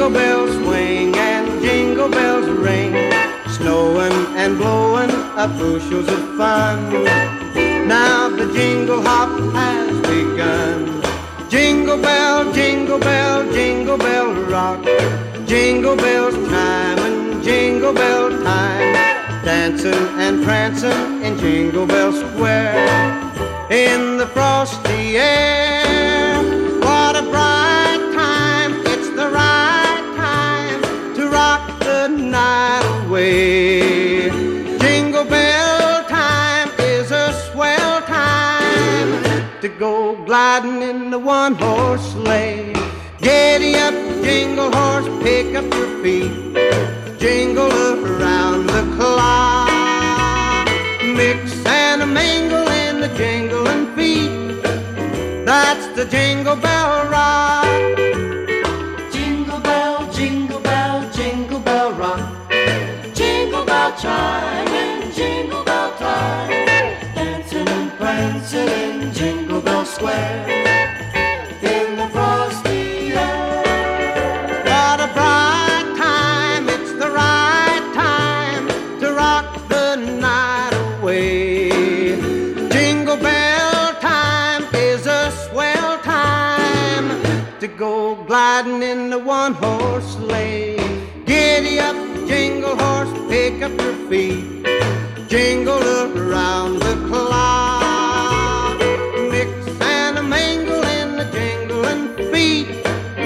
Jingle bells swing and jingle bells ring, snowing and blowing up bushels of fun. Now the jingle hop has begun. Jingle bell, jingle bell, jingle bell rock. Jingle bells chime and jingle bell time, dancing and prancing in Jingle Bell Square. In the frosty air, what a bright time. It's the right time to rock the night away. Jingle bell time is a swell time to go gliding in the one-horse sleigh. Giddy up, jingle horse, pick up your feet, jingle around the clock. Mix and mingle in the jingling feet, that's the Jingle Bell Rock. Jingle bell, jingle bell, jingle bell rock. Jingle bell chime and jingle bell time, dancing and prancing in Jingle Bell Square. In the frosty air, What a bright time, it's the right time to rock the night away. Jingle bell time is a swell time to go gliding in the one-horse sleigh. Giddy up, jingle horse, pick up your feet, jingle around the clock. Mix and mingle in the jingling feet,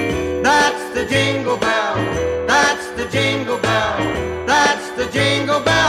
that's the jingle bell, that's the jingle bell, that's the jingle bell.